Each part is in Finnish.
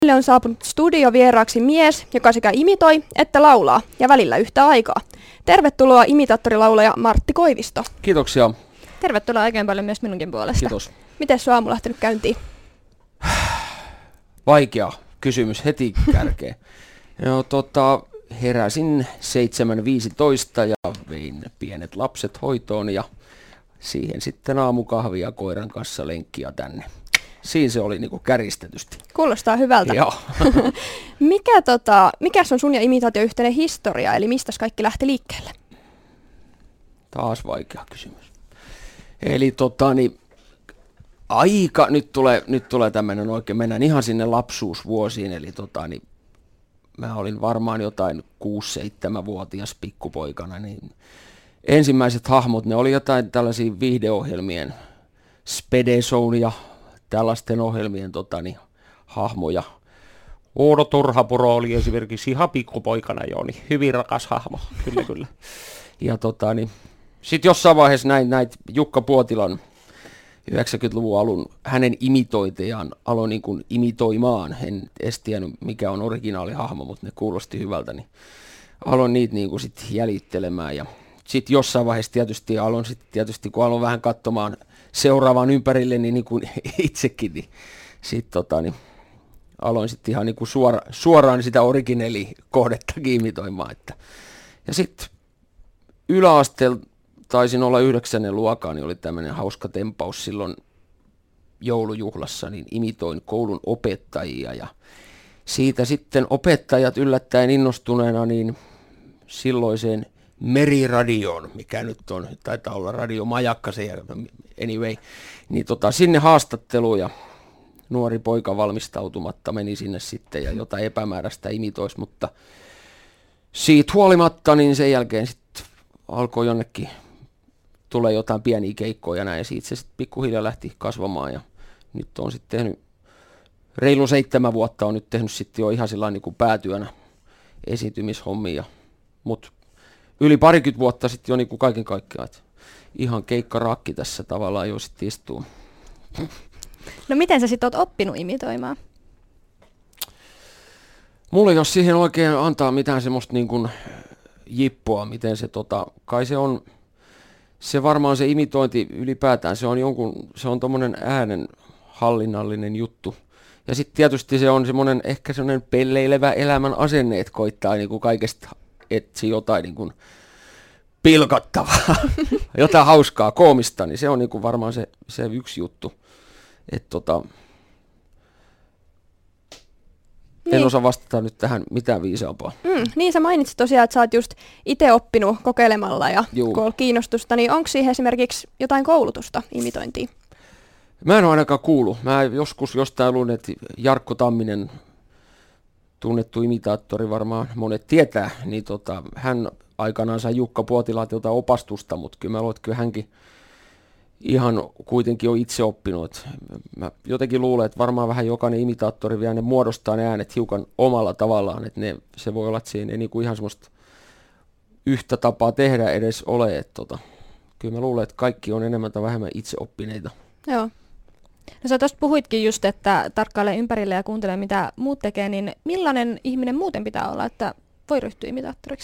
Meille on saapunut studiovieraaksi mies, joka sekä imitoi että laulaa, ja välillä yhtä aikaa. Tervetuloa imitaattorilaulaja Martti Koivisto. Kiitoksia. Tervetuloa oikein paljon myös minunkin puolesta. Kiitos. Miten sun aamu lähtenyt käyntiin? Vaikea kysymys heti kärkeen. Heräsin 7.15 ja vein pienet lapset hoitoon ja siihen sitten aamukahvia koiran kanssa lenkkiä tänne. Siinä se oli niinku käristetysti. Kuulostaa hyvältä. Joo. Mikä on sun ja imitaation yhteinen historia, eli mistä kaikki lähti liikkeelle? Taas vaikea kysymys. Eli nyt tulee tämmöinen oikein, mennään ihan sinne lapsuusvuosiin, eli mä olin varmaan jotain 6-7-vuotias pikkupoikana, niin ensimmäiset hahmot, ne oli jotain tällaisia viihdeohjelmien Spede Zone ja tällaisten ohjelmien hahmoja. Uuno Turhapuro oli esimerkiksi ihan pikkupoikana jo, niin hyvin rakas hahmo, kyllä. Ja sitten jossain vaiheessa näitä Jukka Puotilan 90-luvun alun hänen imitointejaan aloin niin kuin imitoimaan. En edes tiennyt mikä on originaalihahmo, mutta ne kuulosti hyvältä, niin aloin niitä niin kuin sit jäljittelemään. Ja sitten jossain vaiheessa tietysti kun aloin vähän katsomaan seuraavaan ympärille, niin kuin itsekin, niin sitten aloin sitten ihan niin kuin suoraan sitä originaalikohdettakin imitoimaan. Ja sitten yläasteella taisin olla 9. luokkaa, niin oli tämmöinen hauska tempaus silloin joulujuhlassa, niin imitoin koulun opettajia ja siitä sitten opettajat yllättäen innostuneena niin silloiseen Meriradioon, mikä nyt on, taitaa olla Radio Majakka se, anyway, niin sinne haastatteluun ja nuori poika valmistautumatta meni sinne sitten ja jotain epämääräistä imitoisi, mutta siitä huolimatta niin sen jälkeen sitten alkoi jonnekin tulee jotain pieniä keikkoja ja näin, ja siitä se sitten pikkuhiljaa lähti kasvamaan, ja nyt on sitten tehnyt, reilu 7 vuotta on nyt tehnyt sitten jo ihan sellainen niin kuin päätyönä esiintymishommia, mutta yli 20 vuotta sitten jo niin kuin kaiken kaikkiaan, että ihan keikkarakki tässä tavallaan jo sitten istuu. No miten sä sitten oot oppinut imitoimaan? Mulla ei ole siihen oikein antaa mitään semmoista niin kuin jippoa, miten se kai se on, se varmaan se imitointi ylipäätään, se on tommonen äänen hallinnallinen juttu. Ja sitten tietysti se on semmoinen ehkä semmoinen pelleilevä elämän asenne, että koittaa niinku kaikesta etsiä jotain niinku pilkattavaa, jotain hauskaa, koomista, niin se on niinku varmaan se yksi juttu. En osaa vastata nyt tähän mitään viisaampaa. Niin sä mainitsit tosiaan, että sä oot just itse oppinut kokeilemalla ja kun on kiinnostusta, niin onko siihen esimerkiksi jotain koulutusta imitointiin? Mä en ole ainakaan kuullut. Mä joskus jostain luin, että Jarkko Tamminen, tunnettu imitaattori varmaan monet tietää, niin hän aikanaan sai Jukka Puotilalta opastusta, mutta kyllä mä luulen, että kyllä hänkin ihan kuitenkin on itse oppinut. Mä jotenkin luulen, että varmaan vähän jokainen imitaattori vielä ne muodostaa ne äänet hiukan omalla tavallaan, että se voi olla, että siinä ei niinku ihan semmoista yhtä tapaa tehdä edes ole. Että kyllä mä luulen, että kaikki on enemmän tai vähemmän itse oppineita. Joo. No sä tuosta puhuitkin just, että tarkkailee ympärille ja kuuntelee mitä muut tekee, niin millainen ihminen muuten pitää olla, että voi ryhtyä imitaattoriksi?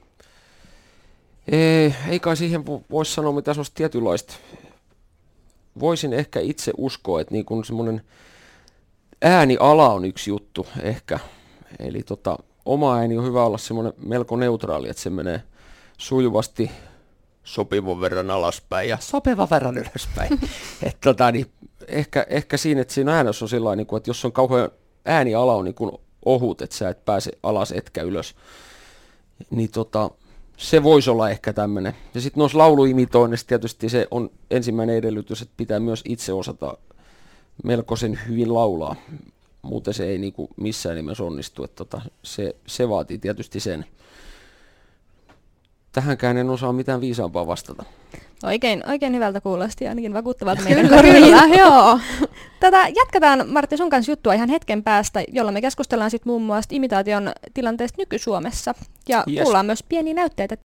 Ei kai siihen voisi sanoa mitään semmoista tietynlaista. Voisin ehkä itse uskoa, että niin kuin semmoinen ääniala on yksi juttu ehkä. Eli oma ääni on hyvä olla semmoinen melko neutraali, että se menee sujuvasti sopivan verran alaspäin ja sopivan verran ylöspäin. Niin ehkä siinä, että siinä äänessä on sellainen, että jos on kauhean ääniala on niin kuin ohut, että sä et pääse alas etkä ylös, niin se voisi olla ehkä tämmöinen. Ja sitten noissa lauluimitoinnissa tietysti se on ensimmäinen edellytys, että pitää myös itse osata melkoisen hyvin laulaa. Muuten se ei niinku missään nimessä onnistu. Että se vaatii tietysti sen. Tähänkään en osaa mitään viisaampaa vastata. Oikein hyvältä kuulosti, ainakin vakuuttavalta meidän korvilla. Joo. Jatketaan Martti sun kanssa juttua ihan hetken päästä, jolla me keskustellaan sitten muun muassa imitaation tilanteesta nyky-Suomessa. Ja kuullaan myös pieniä näytteitä